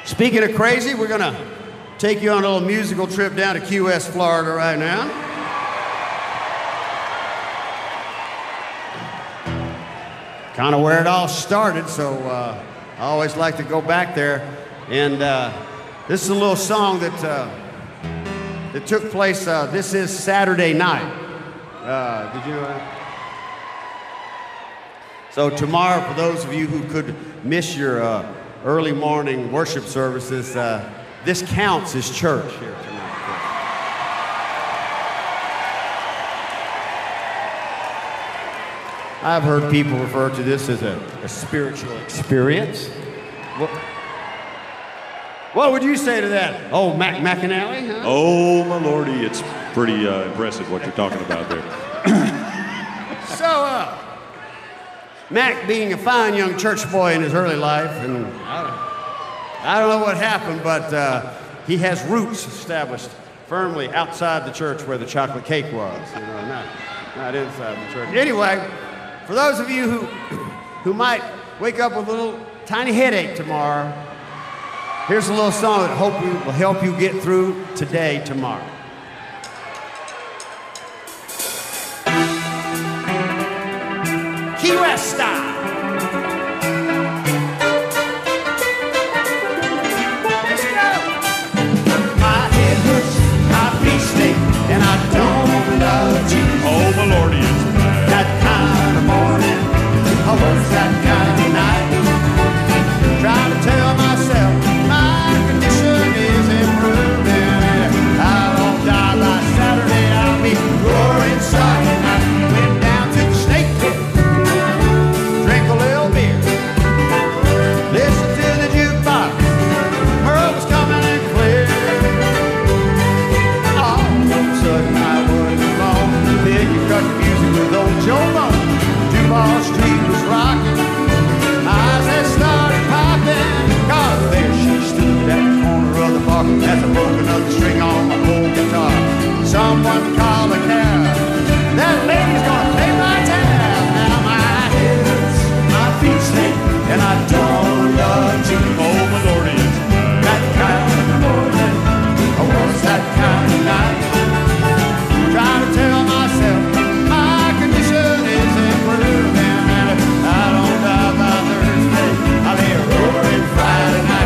Speaking of crazy, we're going to take you on a little musical trip down to Key West, Florida right now. Kind of where it all started, so I always like to go back there. And this is a little song that took place, this is Saturday night. Did you know that? So tomorrow, for those of you who could miss your early morning worship services, this counts as church here tonight. I've heard people refer to this as a spiritual experience. What would you say to that? Oh, McAnally? Huh? Oh, my lordy, it's pretty impressive what you're talking about there. So, Mac being a fine young church boy in his early life, and I don't know what happened, but he has roots established firmly outside the church where the chocolate cake was, you know, not inside the church. Anyway, for those of you who might wake up with a little tiny headache tomorrow, here's a little song that will help you get through today, tomorrow. Key West style. Let's go. My head hurts, my feet stink, and I don't love Jesus. Oh, my lordy, it's bad. That kind of morning, I was that kind of night. Trying to tell myself my condition is improving. I won't die by Saturday, I'll be roaring Sunday night. Went down to the snake pit, drink a little beer, listen to the jukebox, Merle was coming in clear. All of a sudden I wasn't alone. Then you cut the music with old Joe Bone. Duval Street was rocking, eyes had started popping, cause there she stood at the corner of the bar as I broke another string on my old guitar. Someone called a cab, that lady's gonna pay my tab. Now my head hurts, my feet stink, and I don't love you. Oh, my lordy, it's bad. That kind of morning, or was that kind of night? Trying to tell myself my condition is improving, and if I don't die by Thursday, I'll be roaring Friday night.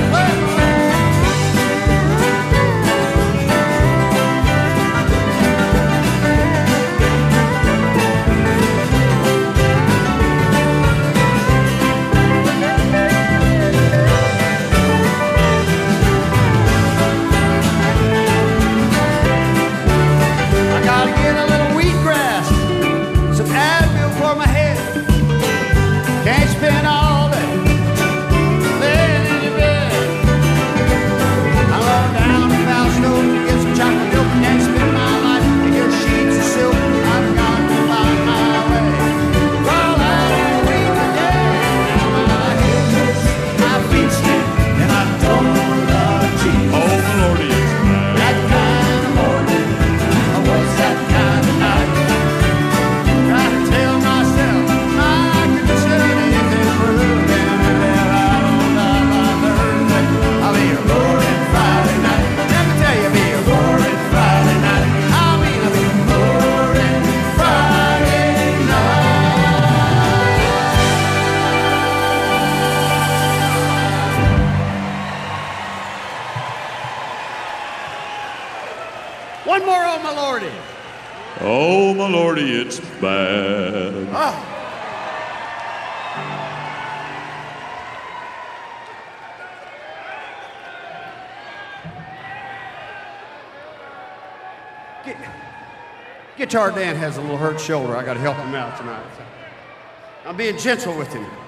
I gotta get a little wheatgrass, some Advil for my head. Can't spend all day laying in your bed. I run down to Fausto to get some chocolate milk. Can't spend my life in your sheets of silk. I've got to find my way. Crawl out and wait again. Now my head hurts, my feet stink, and I don't love Jesus. Oh, my lordy, it's bad. That kind of morning, or was that kind of night? Try to tell myself my condition is improving, and if I don't die by Thursday, I'll be a roaring Friday night. Let me tell you, be a roaring Friday night. I'll be a roaring Friday night. One more, oh my lordy. Oh, my lordy, it's bad. Guitar Dan has a little hurt shoulder. I got to help him out tonight. I'm being gentle with him.